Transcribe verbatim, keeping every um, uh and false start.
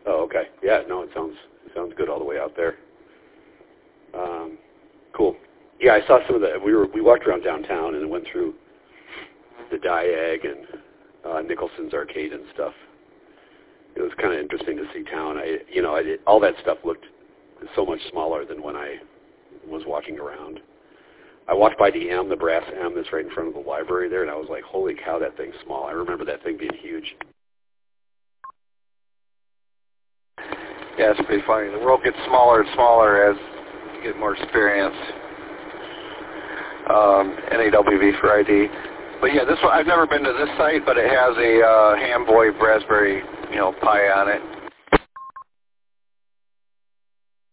Oh, okay. Yeah, no, it sounds it sounds good all the way out there. Um, cool. Yeah, I saw some of the. We were we walked around downtown and went through the Diag and uh, Nicholson's Arcade and stuff. It was kind of interesting to see town. I, you know, I did, all that stuff looked so much smaller than when I was walking around. I walked by the M, the brass M that's right in front of the library there, and I was like, holy cow, that thing's small. I remember that thing being huge. Yeah, it's pretty funny. The world gets smaller and smaller as you get more experience. Um, N A W V for I D. But yeah, this one, I've never been to this site, but it has a uh, Ham Boy Raspberry, you know, Pi on it.